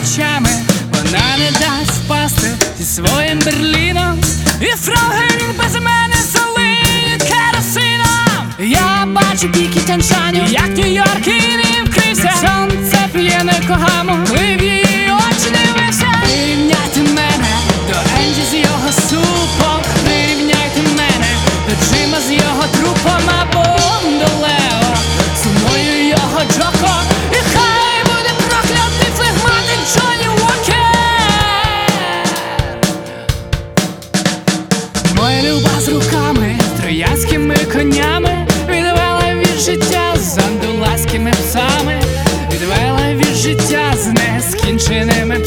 очами, вона не дасть впасти зі своїм Берліном. І фрогель без мене залиє керосином. Я бачу піки Тяньшаню, як Нью-Йорк і не вкрився. Сонце п'є Йокогаму, коли в її очі дивився. Прирівняйте мене до Енді з його супом, прирівняйте мене до Джима з його трупом, або до Лео з мною його Джоко. І хай буде проклятий флегматик Джонні Уокер. Моя люба з руками, троянськими конями, відвела від життя з андуласькими псами, відвела від життя з нескінченими